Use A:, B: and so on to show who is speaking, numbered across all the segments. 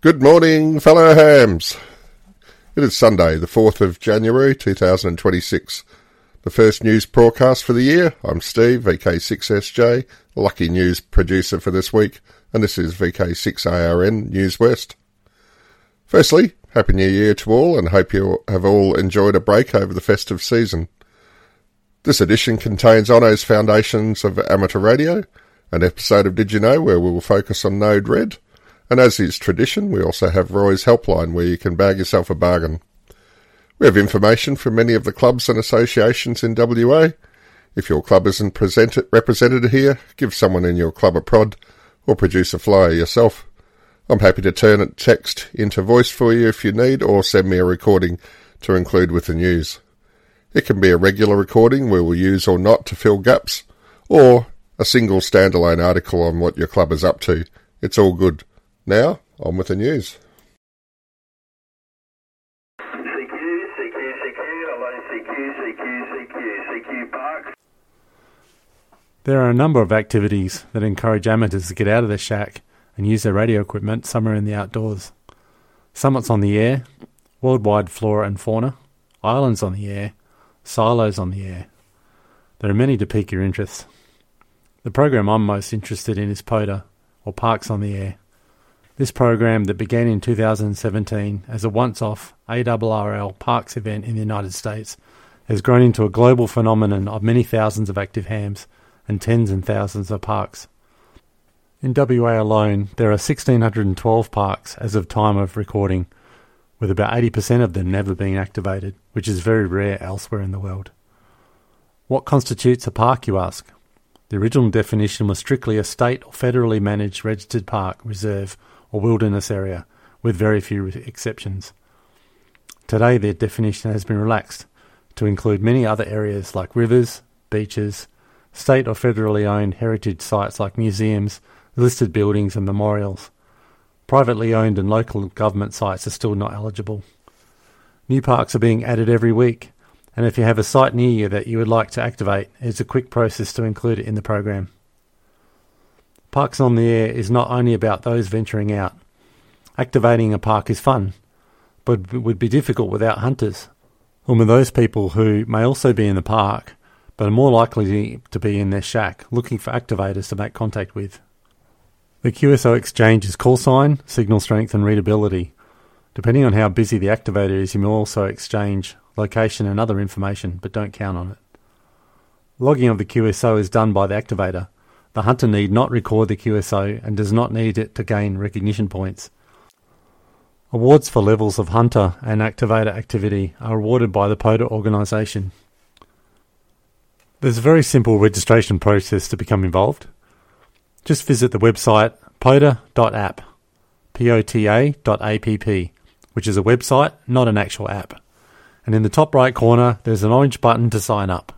A: Good morning, fellow hams. It is Sunday, the 4th of January 2026. The first news broadcast for the year. I'm Steve, VK6SJ, lucky news producer for this week, and this is VK6ARN News West. Firstly, Happy New Year to all, and hope you have all enjoyed a break over the festive season. This edition contains Onno's Foundations of Amateur Radio, an episode of Did You Know where we will focus on Node Red, and as is tradition, we also have Roy's Helpline where you can bag yourself a bargain. We have information from many of the clubs and associations in WA. If your club isn't represented here, give someone in your club a prod or produce a flyer yourself. I'm happy to turn text into voice for you if you need, or send me a recording to include with the news. It can be a regular recording we will use or not to fill gaps, or a single standalone article on what your club is up to. It's all good. Now, on with the news.
B: There are a number of activities that encourage amateurs to get out of their shack and use their radio equipment somewhere in the outdoors. Summits on the air, worldwide flora and fauna, islands on the air, silos on the air. There are many to pique your interest. The program I'm most interested in is POTA, or Parks on the Air. This program that began in 2017 as a once-off ARRL Parks event in the United States has grown into a global phenomenon of many thousands of active hams and tens and thousands of parks. In WA alone, there are 1,612 parks as of time of recording, with about 80% of them never being activated, which is very rare elsewhere in the world. What constitutes a park, you ask? The original definition was strictly a state or federally managed registered park, reserve, or wilderness area, with very few exceptions. Today, their definition has been relaxed to include many other areas like rivers, beaches, state or federally owned heritage sites like museums, listed buildings and memorials. Privately owned and local government sites are still not eligible. New parks are being added every week, and if you have a site near you that you would like to activate, it's a quick process to include it in the program. Parks on the Air is not only about those venturing out. Activating a park is fun, but it would be difficult without hunters, whom are those people who may also be in the park, but are more likely to be in their shack, looking for activators to make contact with. The QSO exchanges call sign, signal strength and readability. Depending on how busy the activator is, you may also exchange location and other information, but don't count on it. Logging of the QSO is done by the activator. The hunter need not record the QSO and does not need it to gain recognition points. Awards for levels of hunter and activator activity are awarded by the POTA organisation. There's a very simple registration process to become involved. Just visit the website pota.app, pota.app, which is a website, not an actual app. And in the top right corner, there's an orange button to sign up.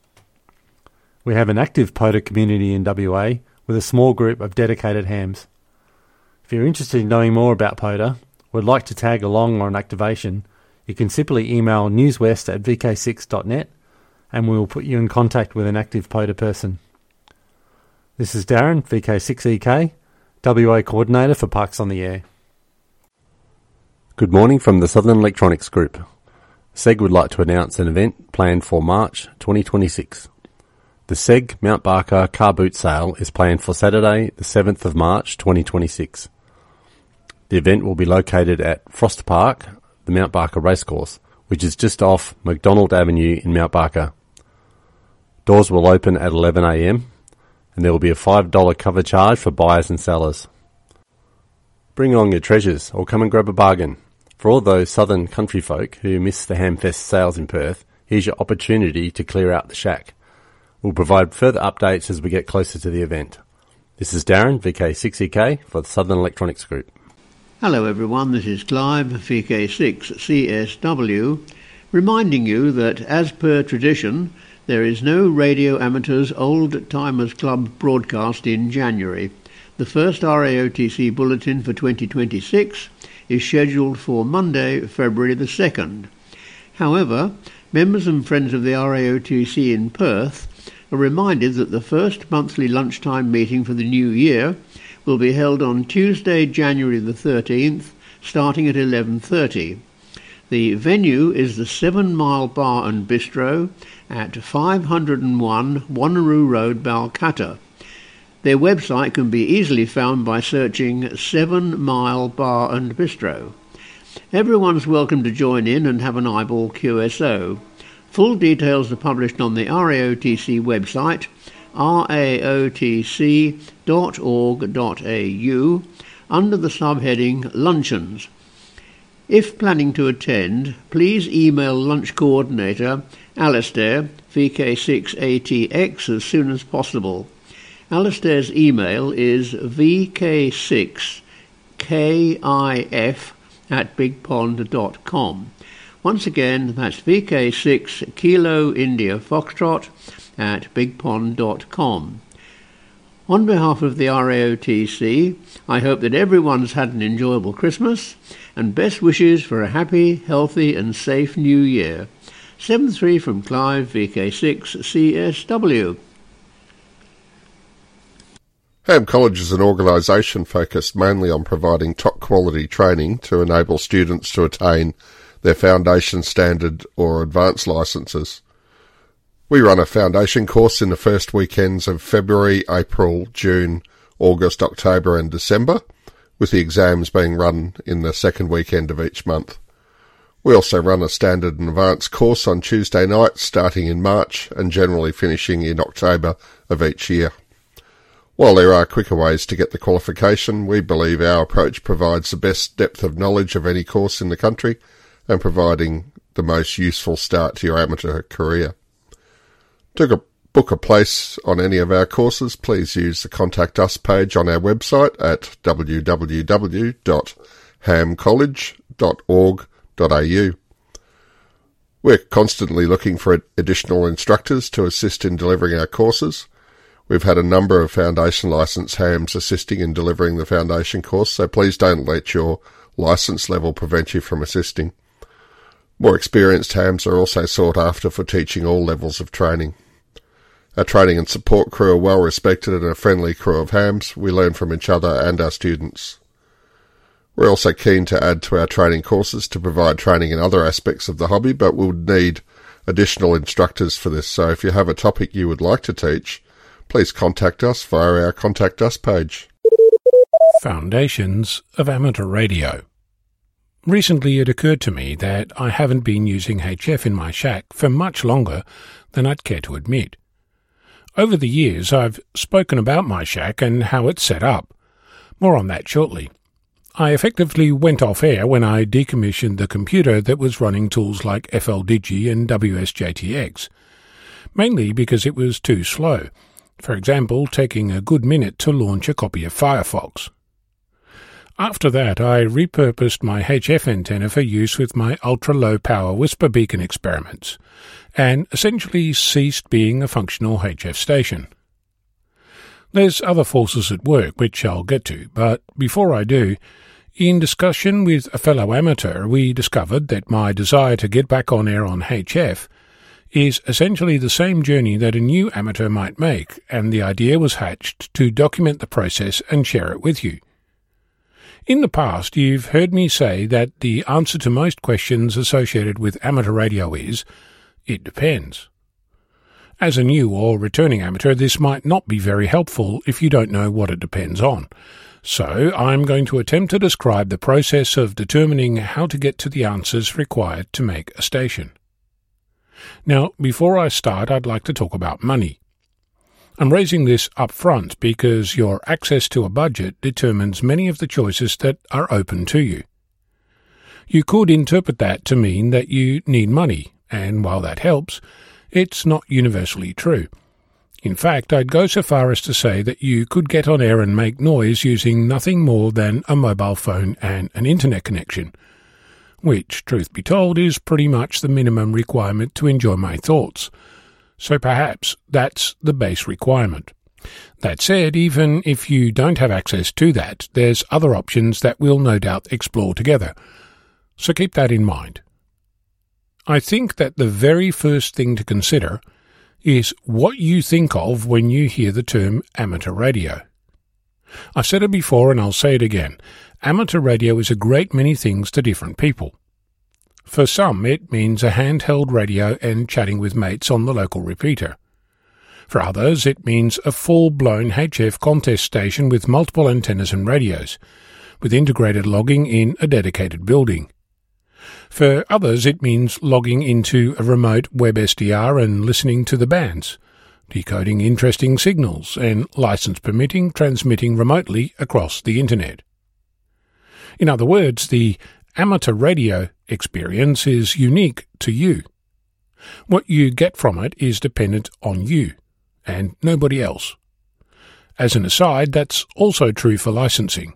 B: We have an active POTA community in WA with a small group of dedicated hams. If you're interested in knowing more about POTA, would like to tag along on an activation, you can simply email newswest@vk6.net and we will put you in contact with an active POTA person. This is Darren, VK6EK, WA Coordinator for Parks on the Air.
C: Good morning from the Southern Electronics Group. SEG would like to announce an event planned for March 2026. The SEG Mount Barker car boot sale is planned for Saturday, the 7th of March 2026. The event will be located at Frost Park, the Mount Barker Racecourse, which is just off McDonald Avenue in Mount Barker. Doors will open at 11 a.m, and there will be a $5 cover charge for buyers and sellers. Bring along your treasures or come and grab a bargain. For all those southern country folk who miss the Hamfest sales in Perth, here's your opportunity to clear out the shack. We'll provide further updates as we get closer to the event. This is Darren, VK6EK, for the Southern Electronics Group.
D: Hello everyone, this is Clive, VK6CSW, reminding you that as per tradition, there is no Radio Amateurs Old Timers Club broadcast in January. The first RAOTC bulletin for 2026 is scheduled for Monday, February the 2nd. However, members and friends of the RAOTC in Perth are reminded that the first monthly lunchtime meeting for the new year will be held on Tuesday, January the 13th, starting at 11:30. The venue is the 7 Mile Bar and Bistro at 501 Wanneroo Road, Balcatta. Their website can be easily found by searching 7 Mile Bar and Bistro. Everyone's welcome to join in and have an eyeball QSO. Full details are published on the RAOTC website, raotc.org.au, under the subheading Luncheons. If planning to attend, please email lunch coordinator Alistair, VK6ATX, as soon as possible. Alistair's email is vk6kif@bigpond.com. Once again, that's VK6 Kilo India Foxtrot at bigpond.com. On behalf of the RAOTC, I hope that everyone's had an enjoyable Christmas and best wishes for a happy, healthy and safe New Year. 7-3 from Clive, VK6 CSW.
A: Ham College is an organisation focused mainly on providing top-quality training to enable students to attain their foundation standard or advanced licences. We run a foundation course in the first weekends of February, April, June, August, October and December, with the exams being run in the second weekend of each month. We also run a standard and advanced course on Tuesday nights starting in March and generally finishing in October of each year. While there are quicker ways to get the qualification, we believe our approach provides the best depth of knowledge of any course in the country and providing the most useful start to your amateur career. To book a place on any of our courses, please use the Contact Us page on our website at www.hamcollege.org.au. We're constantly looking for additional instructors to assist in delivering our courses. We've had a number of foundation licence hams assisting in delivering the foundation course, so please don't let your licence level prevent you from assisting. More experienced hams are also sought after for teaching all levels of training. Our training and support crew are well respected and a friendly crew of hams. We learn from each other and our students. We're also keen to add to our training courses to provide training in other aspects of the hobby, but we'll need additional instructors for this, so if you have a topic you would like to teach, please contact us via our Contact Us page.
E: Foundations of Amateur Radio. Recently it occurred to me that I haven't been using HF in my shack for much longer than I'd care to admit. Over the years I've spoken about my shack and how it's set up. More on that shortly. I effectively went off air when I decommissioned the computer that was running tools like FLDigi and WSJTX, mainly because it was too slow. For example, taking a good minute to launch a copy of Firefox. After that, I repurposed my HF antenna for use with my ultra-low-power Whisper Beacon experiments, and essentially ceased being a functional HF station. There's other forces at work, which I'll get to, but before I do, in discussion with a fellow amateur, we discovered that my desire to get back on air on HF is essentially the same journey that a new amateur might make, and the idea was hatched to document the process and share it with you. In the past, you've heard me say that the answer to most questions associated with amateur radio is, it depends. As a new or returning amateur, this might not be very helpful if you don't know what it depends on. So I'm going to attempt to describe the process of determining how to get to the answers required to make a station. Now, before I start, I'd like to talk about money. I'm raising this up front because your access to a budget determines many of the choices that are open to you. You could interpret that to mean that you need money, and while that helps, it's not universally true. In fact, I'd go so far as to say that you could get on air and make noise using nothing more than a mobile phone and an internet connection, which, truth be told, is pretty much the minimum requirement to enjoy my thoughts. So perhaps that's the base requirement. That said, even if you don't have access to that, there's other options that we'll no doubt explore together. So keep that in mind. I think that the very first thing to consider is what you think of when you hear the term amateur radio. I've said it before and I'll say it again. Amateur radio is a great many things to different people. For some, it means a handheld radio and chatting with mates on the local repeater. For others, it means a full-blown HF contest station with multiple antennas and radios, with integrated logging in a dedicated building. For others, it means logging into a remote web SDR and listening to the bands, decoding interesting signals, and license permitting transmitting remotely across the Internet. In other words, the amateur radio experience is unique to you. What you get from it is dependent on you, and nobody else. As an aside, that's also true for licensing.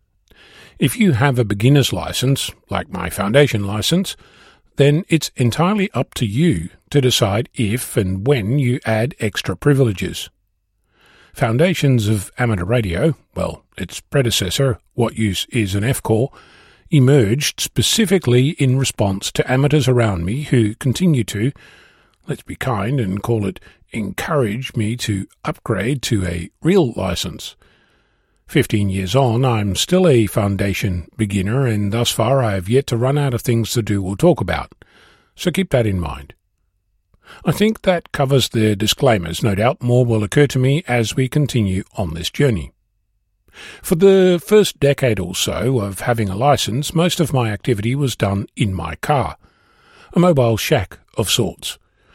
E: If you have a beginner's license, like my foundation license, then it's entirely up to you to decide if and when you add extra privileges. Foundations of Amateur Radio, well, its predecessor, What Use Is an F-Core, emerged specifically in response to amateurs around me who continue to, let's be kind and call it, encourage me to upgrade to a real license. 15 years on, I'm still a foundation beginner, and thus far I have yet to run out of things to do or talk about, so keep that in mind. I think that covers the disclaimers. No doubt more will occur to me as we continue on this journey. For the first decade or so of having a license, most of my activity was done in my car, a mobile shack of sorts.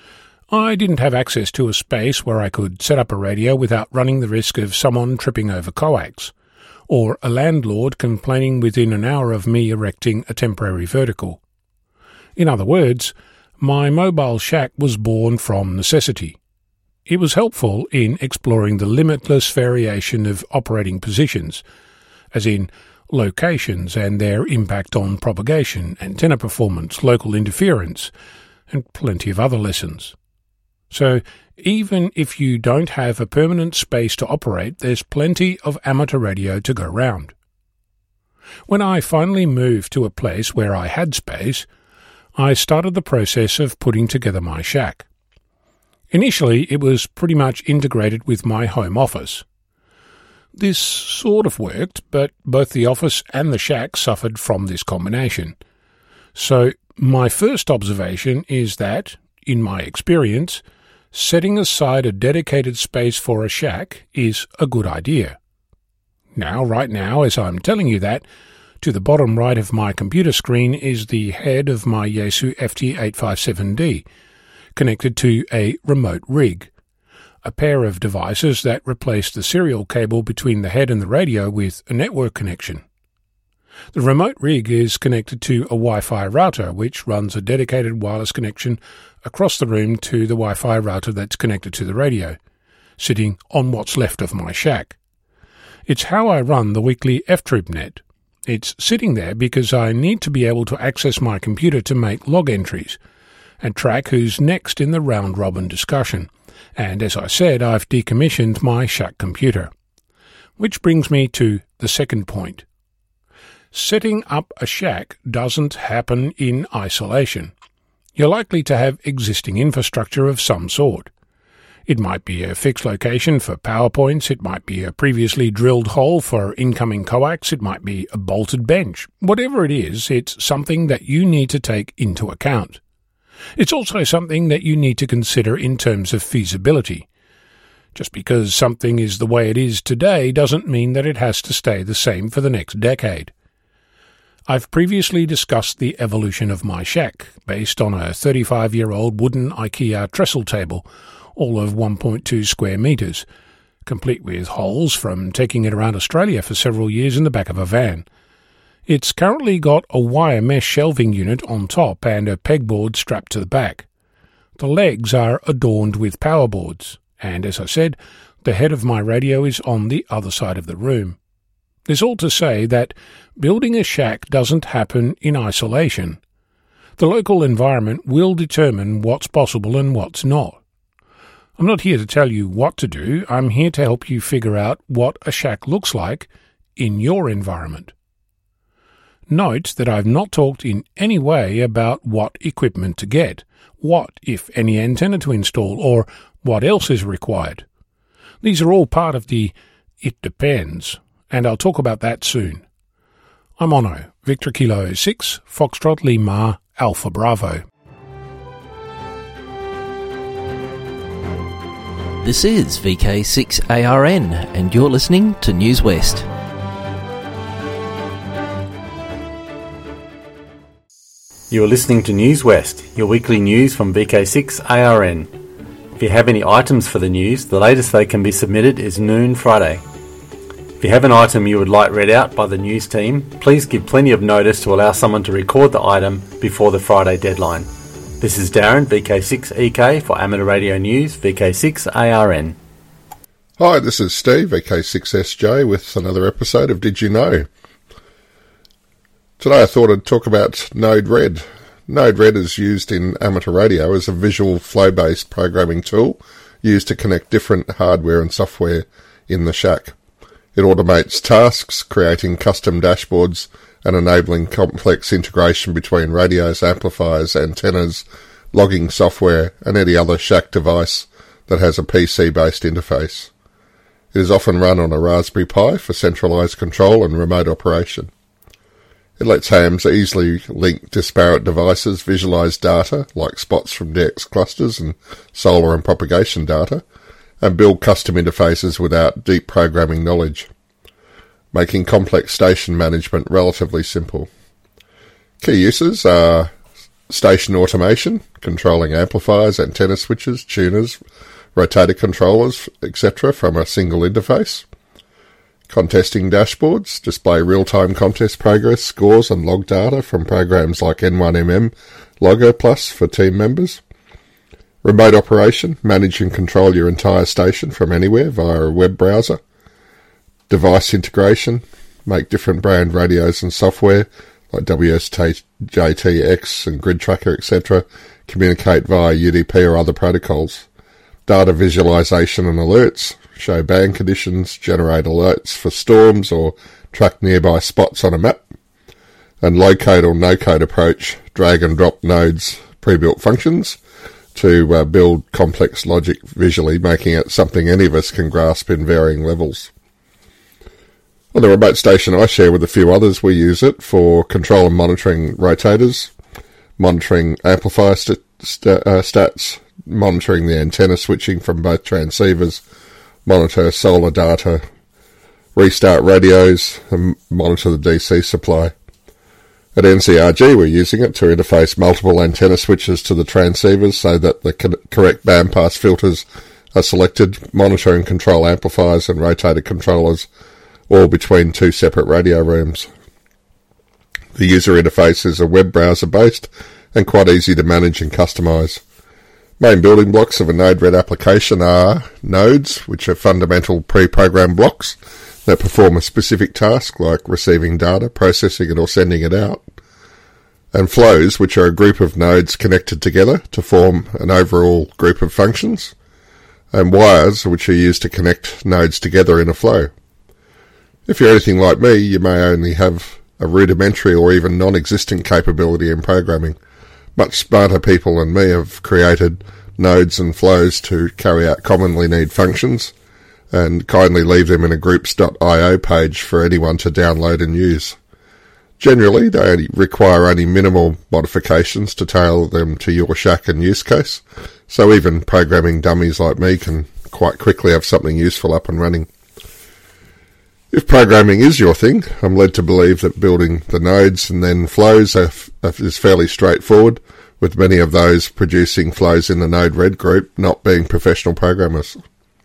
E: I didn't have access to a space where I could set up a radio without running the risk of someone tripping over coax, or a landlord complaining within an hour of me erecting a temporary vertical. In other words, my mobile shack was born from necessity. It was helpful in exploring the limitless variation of operating positions, as in locations and their impact on propagation, antenna performance, local interference, and plenty of other lessons. So, even if you don't have a permanent space to operate, there's plenty of amateur radio to go round. When I finally moved to a place where I had space, I started the process of putting together my shack. Initially, it was pretty much integrated with my home office. This sort of worked, but both the office and the shack suffered from this combination. So, my first observation is that, in my experience, setting aside a dedicated space for a shack is a good idea. Right now, as I'm telling you that, to the bottom right of my computer screen is the head of my Yaesu FT857D, connected to a remote rig, a pair of devices that replace the serial cable between the head and the radio with a network connection. The remote rig is connected to a Wi-Fi router, which runs a dedicated wireless connection across the room to the Wi-Fi router that's connected to the radio, sitting on what's left of my shack. It's how I run the weekly FTroopNet. It's sitting there because I need to be able to access my computer to make log entries and track who's next in the round-robin discussion. And as I said, I've decommissioned my shack computer. Which brings me to the second point. Setting up a shack doesn't happen in isolation. You're likely to have existing infrastructure of some sort. It might be a fixed location for power points, it might be a previously drilled hole for incoming coax, it might be a bolted bench. Whatever it is, it's something that you need to take into account. It's also something that you need to consider in terms of feasibility. Just because something is the way it is today doesn't mean that it has to stay the same for the next decade. I've previously discussed the evolution of my shack, based on a 35-year-old wooden IKEA trestle table, all of 1.2 square metres, complete with holes from taking it around Australia for several years in the back of a van. It's currently got a wire mesh shelving unit on top and a pegboard strapped to the back. The legs are adorned with power boards, and as I said, the head of my radio is on the other side of the room. There's all to say that building a shack doesn't happen in isolation. The local environment will determine what's possible and what's not. I'm not here to tell you what to do, I'm here to help you figure out what a shack looks like in your environment. Note that I've not talked in any way about what equipment to get, what, if any, antenna to install, or what else is required. These are all part of the "it depends" and I'll talk about that soon. I'm Ono, Victor Kilo 6, Foxtrot Lima, Alpha Bravo.
F: This is VK6ARN, and you're listening to News West.
B: You're listening to News West, your weekly news from VK6ARN. If you have any items for the news, the latest they can be submitted is noon Friday. If you have an item you would like read out by the news team, please give plenty of notice to allow someone to record the item before the Friday deadline. This is Darren, VK6EK, for Amateur Radio News, VK6ARN.
A: Hi, this is Steve, VK6SJ, with another episode of Did You Know? Today I thought I'd talk about Node Red. Node Red is used in amateur radio as a visual flow-based programming tool used to connect different hardware and software in the shack. It automates tasks, creating custom dashboards and enabling complex integration between radios, amplifiers, antennas, logging software and any other shack device that has a PC-based interface. It is often run on a Raspberry Pi for centralized control and remote operation. It lets hams easily link disparate devices, visualize data like spots from DX clusters and solar and propagation data, and build custom interfaces without deep programming knowledge, making complex station management relatively simple. Key uses are station automation, controlling amplifiers, antenna switches, tuners, rotator controllers, etc. from a single interface. Contesting dashboards, display real-time contest progress, scores and log data from programs like N1MM, Logger Plus for team members. Remote operation, manage and control your entire station from anywhere via a web browser. Device integration, make different brand radios and software like WSJTX and Grid Tracker, etc. communicate via UDP or other protocols. Data visualization and alerts, show band conditions, generate alerts for storms or track nearby spots on a map. And low-code or no-code approach, drag and drop nodes, pre-built functions to build complex logic visually, making it something any of us can grasp in varying levels. On the remote station I share with a few others, we use it for control and monitoring rotators, monitoring amplifier stats, monitoring the antenna switching from both transceivers, monitor solar data, restart radios, and monitor the DC supply. At NCRG, we're using it to interface multiple antenna switches to the transceivers so that the correct bandpass filters are selected, monitor and control amplifiers and rotator controllers, all between two separate radio rooms. The user interface is a web browser based and quite easy to manage and customize. Main building blocks of a Node Red application are nodes, which are fundamental pre-programmed blocks that perform a specific task like receiving data, processing it or sending it out, and flows, which are a group of nodes connected together to form an overall group of functions, and wires, which are used to connect nodes together in a flow. If you're anything like me, you may only have a rudimentary or even non-existent capability in programming. Much smarter people than me have created nodes and flows to carry out commonly needed functions and kindly leave them in a groups.io page for anyone to download and use. Generally, they require only minimal modifications to tailor them to your shack and use case, so even programming dummies like me can quite quickly have something useful up and running. If programming is your thing, I'm led to believe that building the nodes and then flows is fairly straightforward, with many of those producing flows in the Node Red group not being professional programmers.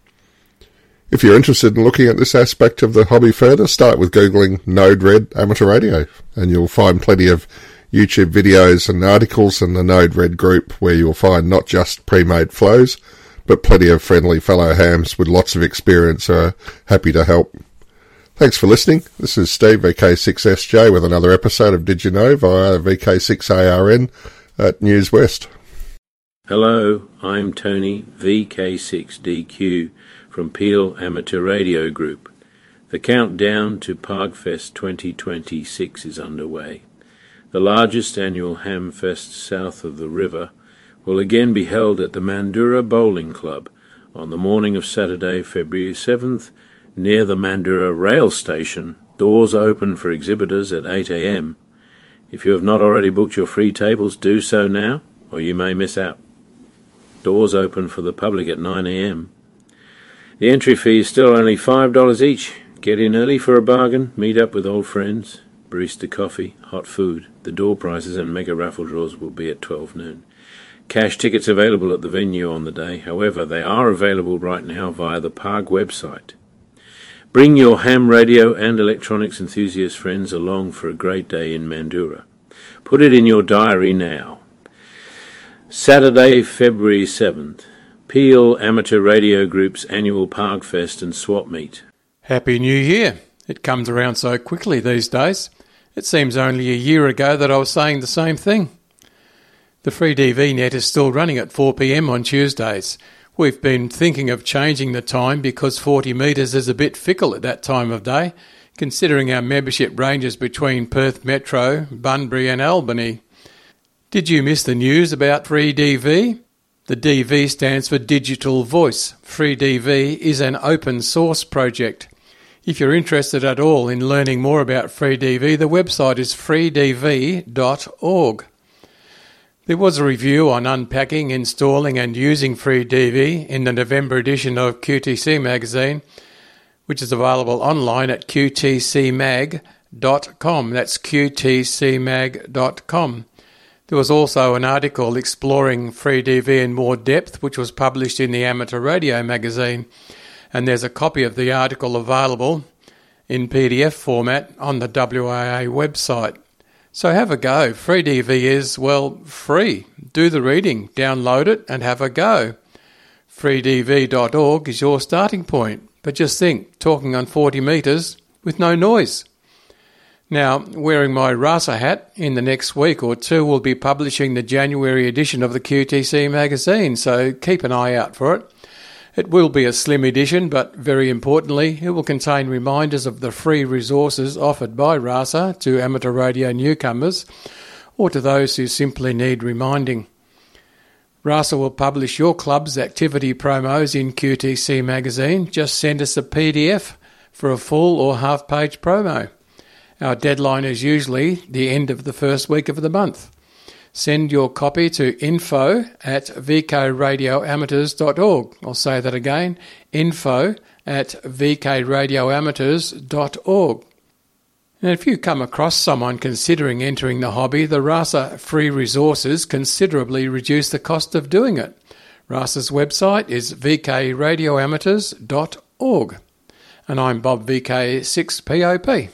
A: If you're interested in looking at this aspect of the hobby further, start with Googling Node Red Amateur Radio, and you'll find plenty of YouTube videos and articles in the Node Red group where you'll find not just pre-made flows, but plenty of friendly fellow hams with lots of experience who are happy to help. Thanks for listening. This is Steve, VK6SJ, with another episode of Did You Know via VK6ARN at News West.
G: Hello, I'm Tony, VK6DQ, from Peel Amateur Radio Group. The countdown to Parkfest 2026 is underway. The largest annual hamfest south of the river will again be held at the Mandurah Bowling Club on the morning of Saturday, February 7th near the Mandurah rail station. Doors open for exhibitors at 8 a.m. If you have not already booked your free tables, do so now, or you may miss out. Doors open for the public at 9 a.m. The entry fee is still only $5 each. Get in early for a bargain, meet up with old friends, barista coffee, hot food. The door prizes and mega raffle draws will be at 12 noon. Cash tickets available at the venue on the day. However, they are available right now via the PARG website. Bring your ham radio and electronics enthusiast friends along for a great day in Mandurah. Put it in your diary now. Saturday, February 7th, Peel Amateur Radio Group's annual PARG Fest and Swap Meet.
H: Happy New Year. It comes around so quickly these days. It seems only a year ago that I was saying the same thing. The free DV net is still running at 4 p.m. on Tuesdays. We've been thinking of changing the time because 40 metres is a bit fickle at that time of day, considering our membership ranges between Perth Metro, Bunbury and Albany. Did you miss the news about free DV? The DV stands for Digital Voice. Free DV is an open source project. If you're interested at all in learning more about free DV, the website is freedv.org. There was a review on unpacking, installing and using free DV in the November edition of QTC magazine, which is available online at qtcmag.com. That's qtcmag.com. There was also an article exploring free DV in more depth, which was published in the Amateur Radio magazine, and there's a copy of the article available in PDF format on the WAA website. So have a go. Free DV is, well, free. Do the reading, download it and have a go. freedv.org is your starting point. But just think, talking on 40 metres with no noise. Now, wearing my RASA hat, in the next week or two we'll be publishing the January edition of the QTC magazine, so keep an eye out for it. It will be a slim edition, but very importantly, it will contain reminders of the free resources offered by RASA to amateur radio newcomers or to those who simply need reminding. RASA will publish your club's activity promos in QTC magazine. Just send us a PDF for a full or half-page promo. Our deadline is usually the end of the first week of the month. Send your copy to info@vkradioamateurs.org. I'll say that again, info@vkradioamateurs.org. And if you come across someone considering entering the hobby, the RASA free resources considerably reduce the cost of doing it. RASA's website is vkradioamateurs.org. And I'm Bob VK6POP.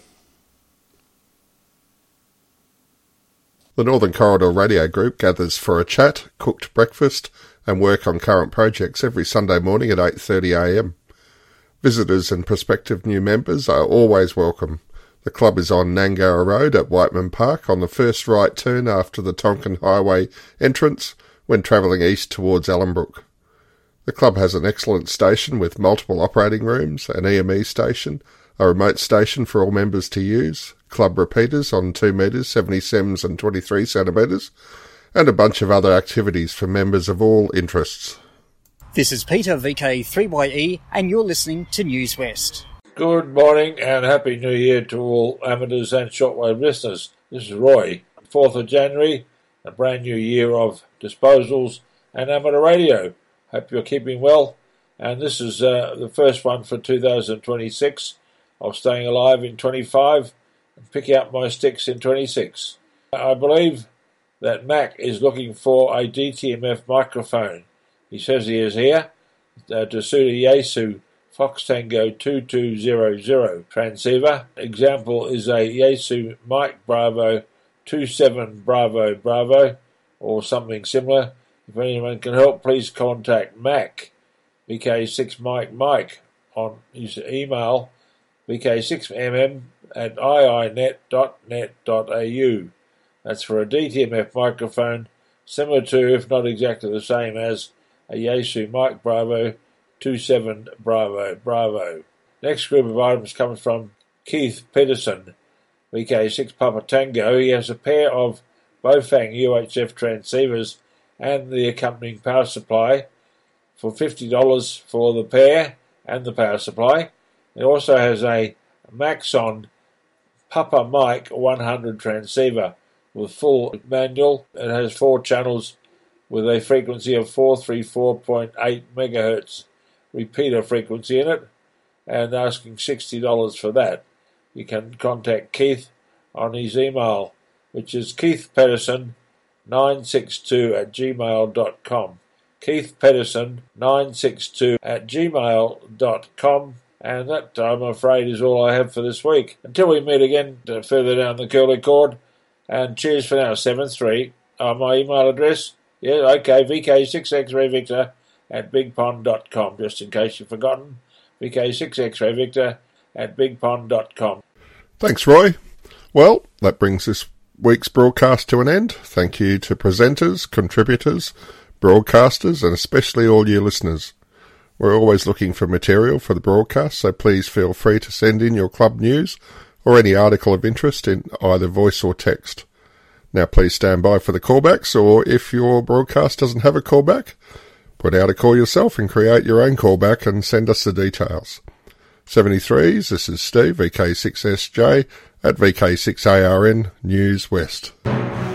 A: The Northern Corridor Radio Group gathers for a chat, cooked breakfast and work on current projects every Sunday morning at 8:30 a.m. Visitors and prospective new members are always welcome. The club is on Nangara Road at Whiteman Park on the first right turn after the Tonkin Highway entrance when travelling east towards Ellenbrook. The club has an excellent station with multiple operating rooms, an EME station, a remote station for all members to use, club repeaters on 2 metres, 70 cms and 23 centimetres, and a bunch of other activities for members of all interests.
I: This is Peter, VK3YE, and you're listening to News West.
J: Good morning and Happy New Year to all amateurs and shortwave listeners. This is Roy. 4th of January, a brand new year of disposals and amateur radio. Hope you're keeping well. And this is the first one for 2026 of staying alive in 25 and picking up my sticks in 26. I believe that Mac is looking for a DTMF microphone. He says he is here to suit a Yaesu Fox Tango 2200 transceiver. Example is a Yaesu Mike Bravo 27 Bravo Bravo or something similar. If anyone can help, please contact Mac, VK6Mike on his email, vk6mm@iinet.net.au. That's for a DTMF microphone, similar to, if not exactly the same as, a Yaesu Mike Bravo 27 Bravo Bravo. Next group of items comes from Keith Peterson, VK6 Papa Tango. He has a pair of Bofang UHF transceivers and the accompanying power supply for $50 for the pair and the power supply. It also has a Maxon Papa Mike 100 transceiver with full manual. It has 4 channels with a frequency of 434.8 megahertz repeater frequency in it, and asking $60 for that. You can contact Keith on his email, which is keithpedersen962@gmail.com. keithpedersen962@gmail.com. And that, I'm afraid, is all I have for this week. Until we meet again further down the curly cord. And cheers for now, 7-3. My email address? Yeah, okay, VK6XRayVictor@bigpond.com, just in case you've forgotten. VK6XRayVictor@bigpond.com.
A: Thanks, Roy. Well, that brings this week's broadcast to an end. Thank you to presenters, contributors, broadcasters, and especially all you listeners. We're always looking for material for the broadcast, so please feel free to send in your club news or any article of interest in either voice or text. Now please stand by for the callbacks, or if your broadcast doesn't have a callback, put out a call yourself and create your own callback and send us the details. 73s, this is Steve, VK6SJ, at VK6ARN News West.